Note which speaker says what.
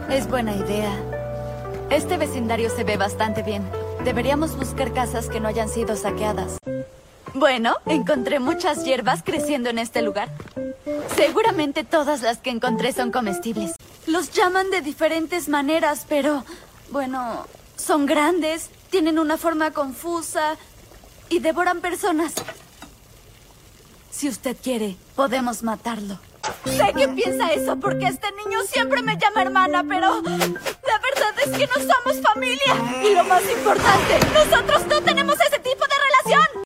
Speaker 1: Es buena idea. Este vecindario se ve bastante bien. Deberíamos buscar casas que no hayan sido saqueadas. Bueno, encontré muchas hierbas creciendo en este lugar. Seguramente todas las que encontré son comestibles. Los llaman de diferentes maneras, pero... bueno, son grandes, tienen una forma confusa y devoran personas. Si usted quiere, podemos matarlo. Sé que piensa eso porque este niño siempre me llama hermana, pero... la verdad es que no somos familia. Y lo más importante, nosotros no tenemos ese tipo de relación.